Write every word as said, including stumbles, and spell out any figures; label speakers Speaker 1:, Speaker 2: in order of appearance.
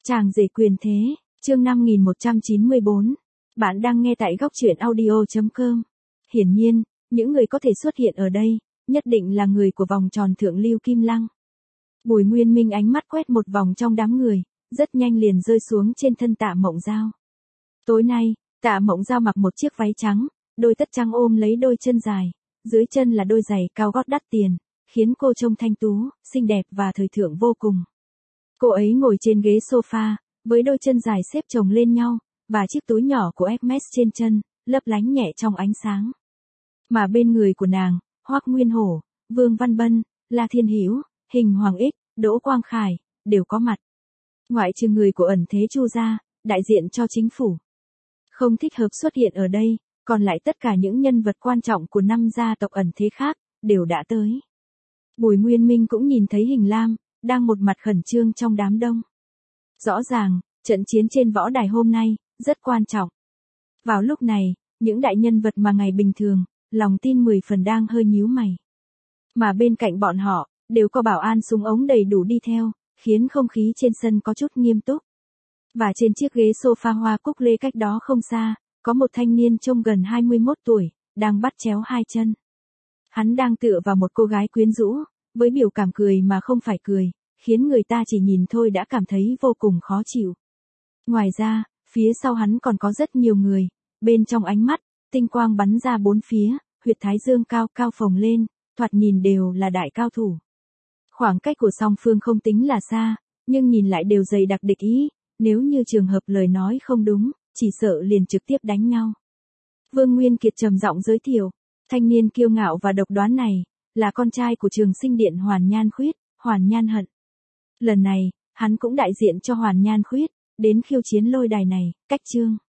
Speaker 1: Chàng rể quyền thế, chương năm nghìn một trăm chín mươi bốn. Bạn đang nghe tại góc truyện audio chấm com. Hiển nhiên, những người có thể xuất hiện ở đây, nhất định là người của vòng tròn thượng lưu Kim Lăng. Bùi Nguyên Minh ánh mắt quét một vòng trong đám người, rất nhanh liền rơi xuống trên thân Tạ Mộng Giao. Tối nay, Tạ Mộng Giao mặc một chiếc váy trắng, đôi tất trắng ôm lấy đôi chân dài, dưới chân là đôi giày cao gót đắt tiền, khiến cô trông thanh tú, xinh đẹp và thời thượng vô cùng. Cô ấy ngồi trên ghế sofa, với đôi chân dài xếp chồng lên nhau, và chiếc túi nhỏ của Hermes trên chân, lấp lánh nhẹ trong ánh sáng. Mà bên người của nàng, Hoắc Nguyên Hổ, Vương Văn Bân, La Thiên Hữu, Hình Hoàng Ích, Đỗ Quang Khải, đều có mặt. Ngoại trừ người của ẩn thế Chu gia, đại diện cho chính phủ. Không thích hợp xuất hiện ở đây, còn lại tất cả những nhân vật quan trọng của năm gia tộc ẩn thế khác, đều đã tới. Bùi Nguyên Minh cũng nhìn thấy Hình Lam, đang một mặt khẩn trương trong đám đông. Rõ ràng, trận chiến trên võ đài hôm nay, rất quan trọng. Vào lúc này, những đại nhân vật mà ngày bình thường, lòng tin mười phần đang hơi nhíu mày. Mà bên cạnh bọn họ, đều có bảo an súng ống đầy đủ đi theo, khiến không khí trên sân có chút nghiêm túc. Và trên chiếc ghế sofa hoa cúc lê cách đó không xa, có một thanh niên trông gần hai mươi mốt tuổi, đang bắt chéo hai chân. Hắn đang tựa vào một cô gái quyến rũ, với biểu cảm cười mà không phải cười, khiến người ta chỉ nhìn thôi đã cảm thấy vô cùng khó chịu. Ngoài ra, phía sau hắn còn có rất nhiều người, bên trong ánh mắt, tinh quang bắn ra bốn phía, huyệt thái dương cao cao phồng lên, thoạt nhìn đều là đại cao thủ. Khoảng cách của song phương không tính là xa, nhưng nhìn lại đều dày đặc địch ý, nếu như trường hợp lời nói không đúng, chỉ sợ liền trực tiếp đánh nhau. Vương Nguyên Kiệt trầm giọng giới thiệu, thanh niên kiêu ngạo và độc đoán này, là con trai của Trường Sinh Điện Hoàn Nhan Khuyết, Hoàn Nhan Hận. Lần này, hắn cũng đại diện cho Hoàn Nhan Khuyết, đến khiêu chiến lôi đài này, cách chương.